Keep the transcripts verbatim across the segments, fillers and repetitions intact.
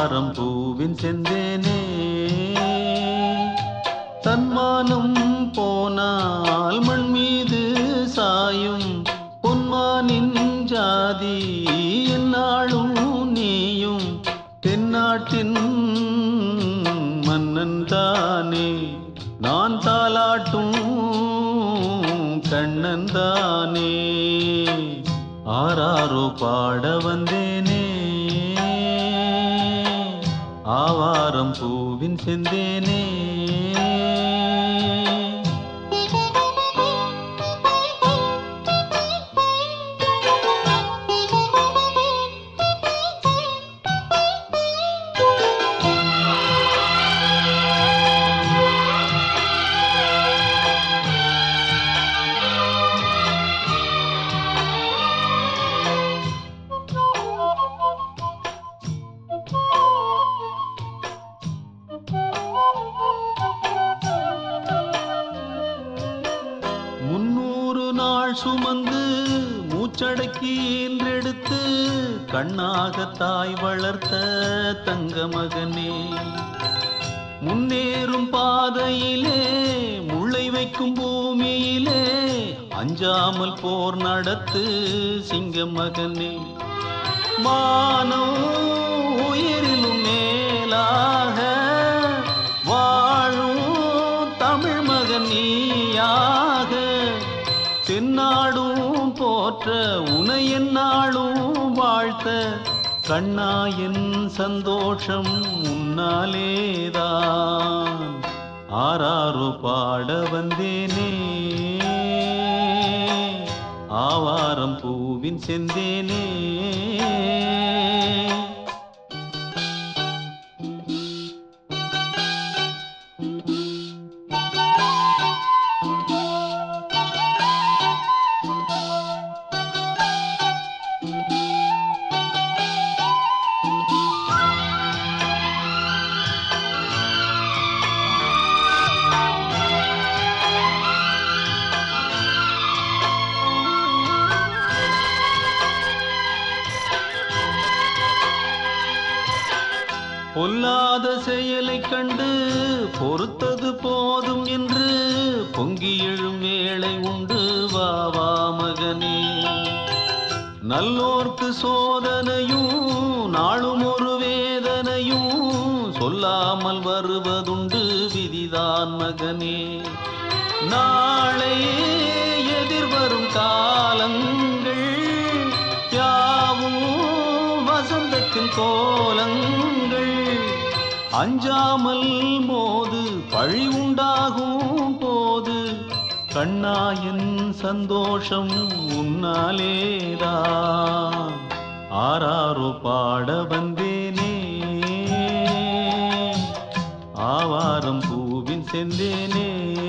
ஆவாரம் பூவின் செந்தேனே தன்மானம் போனால் மண் மீது சாயும் பொன்மானின் ஜாதி என்னாலும் நீயும் தென்னாட்டின் மன்னன் தானே நான் தாலாட்டும் கண்ணன் தானே ஆராரோ பாட வந்தேனே ஆவாரம் பூவின் செந்தேனே முன்னூறு நாள் சுமந்து மூச்சடக்கி என்றெடுத்து கண்ணாக தாய் வளர்த்த தங்க மகனே முன்னேறும் பாதையிலே முளை வைக்கும் பூமியிலே அஞ்சாமல் போர் நடத்து சிங்க மகனே மானம் உயிரிலும் மேலாக வாழும் தமிழ் மகன் நீயாக தென்னாடும் போற்ற உனை என்னாலும் வாழ்த்த கண்ணா என் சந்தோஷம் உன்னாலேதான் ஆராரோ பாட வந்தேனே ஆவாரம் பூவின் செந்தேனே பொல்லாத செயலை கண்டு பொறுத்தது போதும் என்று பொங்கி எழும் வேளை உண்டு வா வா மகனே நல்லோர்க்கு சோதனையும் நாளும் ஒரு வேதனையும் சொல்லாமல் வருவதுண்டு விதிதான் மகனே நாளை எதிர்வரும் காலங்கள் யாவும் வசந்தத்தின் கோலங்கள் அஞ்சாமல் மோது பழி உண்டாகும் போது கண்ணாயின் சந்தோஷம் உன்னாலேதான் ஆராரோ பாட வந்தேனே ஆவாரம் பூவின் செந்தேனே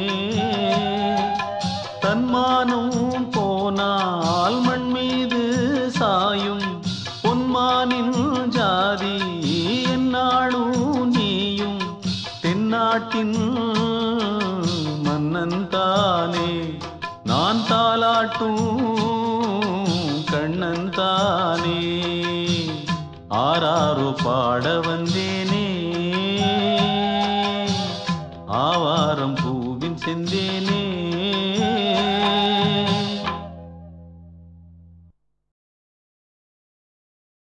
தன்மானம் போனால் மண் மீது சாயும் பொன்மானின் ஜாதி என்னாலும் நீயும் தென்னாட்டின் மன்னன் தானே நான் தாலாட்டும் கண்ணன் தானே ஆராரோ பாட வந்தேனே ஆவாரம் பூவின் செந்தேனே